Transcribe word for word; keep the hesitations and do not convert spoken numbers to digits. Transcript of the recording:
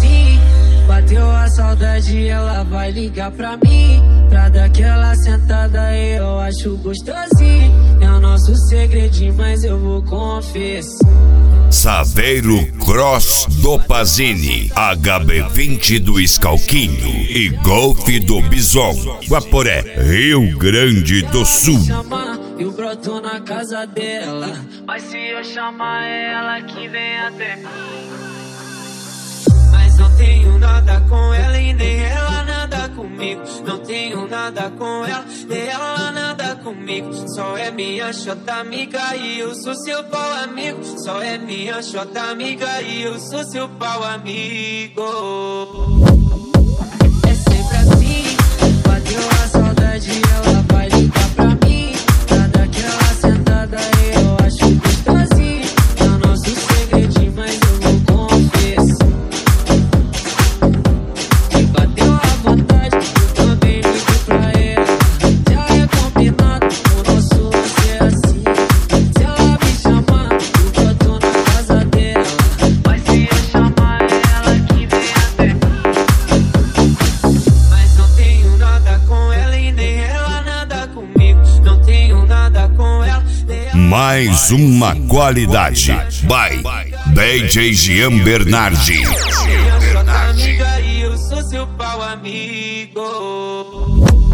mim. Bateu a saudade, ela vai ligar pra mim, pra dar aquela sentada e eu acho gostosinho. É o nosso segredinho, mas eu vou confessar. Saveiro Cross do Pazini, H B vinte do Escalquinho e Golf do Bison, Guaporé, Rio Grande do Sul. Eu broto na casa dela, mas se eu chamar é ela que vem até mim. Mas não tenho nada com ela e nem ela nada comigo. Não tenho nada com ela, nem ela nada comigo. Só é minha chota amiga e eu sou seu pau amigo. Só é minha chota amiga e eu sou seu pau amigo. É sempre assim, bateu a saudade, ela vai ligar pra mim, pra dar aquela sentada e eu acho gostosinho. É o nosso segredinho, mas eu vou confessar. Me bateu a vontade, eu também ligo pra ela. Já é combinado, o nosso lance é assim. Se ela me chamar, eu boto na casa dela, mas se eu chamar é ela que vem até mim. Mas não tenho nada com ela e nem ela nada comigo. Não tenho nada com ela, nem ela. Mais uma qualidade. By D J Jean Bernardi. Minha chota amiga e eu sou seu pau amigo.